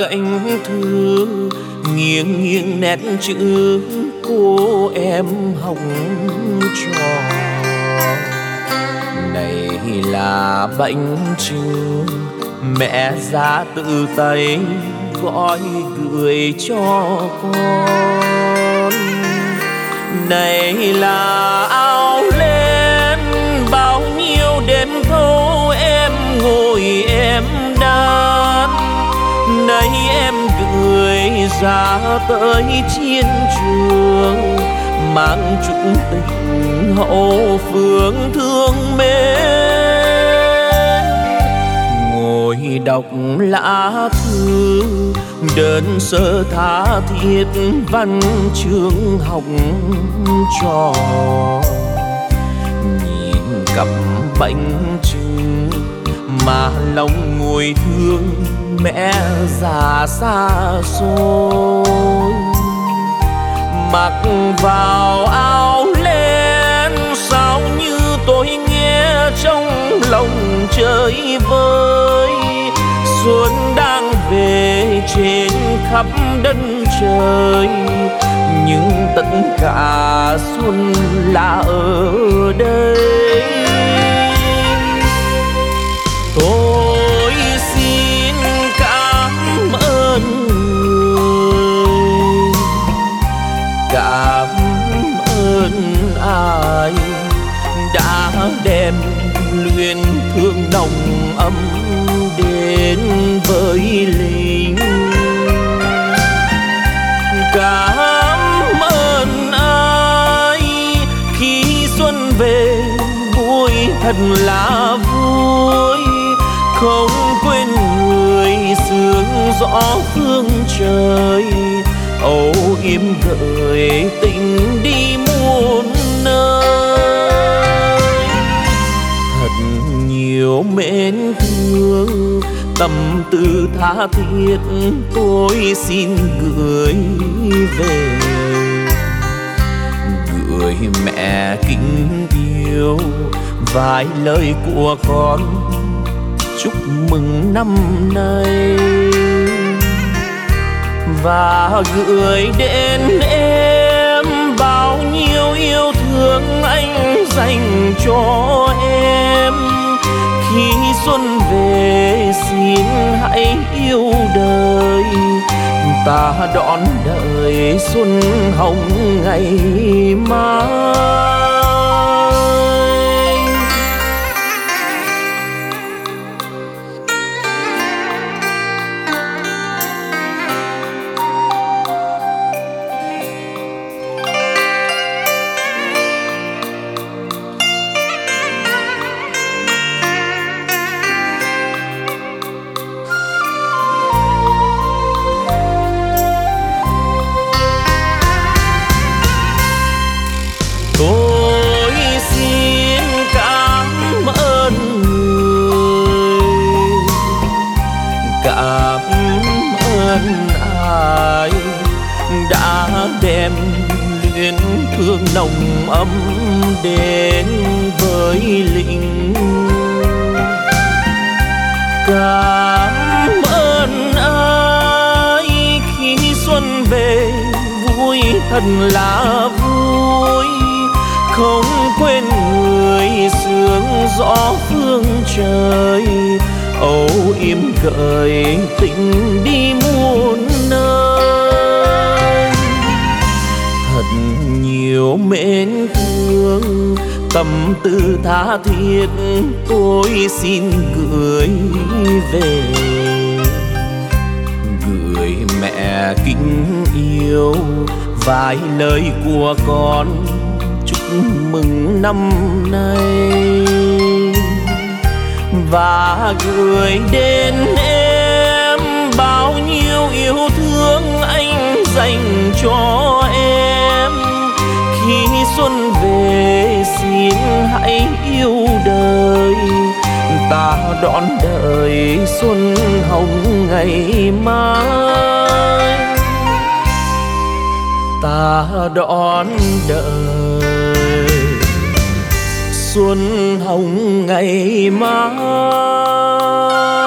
cánh thư nghiêng nghiêng nét chữ cô em hồng tròn. Này là bánh trưng mẹ ra tự tay gói gửi cho con. Này là áo len bao nhiêu đêm thâu em ngồi em đan. Này em gửi ra tới chiến trường mang chút tình hậu phương thương mến. Ngồi đọc lá thư đơn sơ tha thiết văn chương học trò. Nhìn cặp bánh trưng mà lòng ngồi thương mẹ già xa xôi. Mặc vào áo len sao như tôi nghe trong lòng chơi vơi. Xuân đang về trên khắp đất trời nhưng tất cả xuân là ở đây. Tôi xin cảm ơn người, cảm ơn ai đã đem luyện thương nồng ấm đến với lính. Cảm ơn ai khi xuân về vui thật là vui. Không quên người sương gió phương trời âu yếm gợi tình đi muôn nơi. Thật nhiều mến thương tâm tư tha thiết tôi xin gửi về. Gửi mẹ kính yêu vài lời của con chúc mừng năm nay. Và gửi đến em bao nhiêu yêu thương anh dành cho em. Khi xuân về xin hãy yêu đời, ta đón đợi xuân hồng ngày mai. Đem luyện thương nồng ấm đến với lính. Cảm ơn ai khi xuân về vui thật là vui. Không quên người sương gió phương trời âu yếm gợi tình đi muôn nơi. Thật nhiều mến thương tâm tư tha thiết tôi xin gửi về. Gửi mẹ kính yêu vài lời của con chúc mừng năm nay. Và gửi đến em bao nhiêu yêu thương anh dành cho em. Khi xuân về xin hãy yêu đời, ta đón đợi xuân hồng ngày mai. Ta đón đợi xuân hồng ngày mai.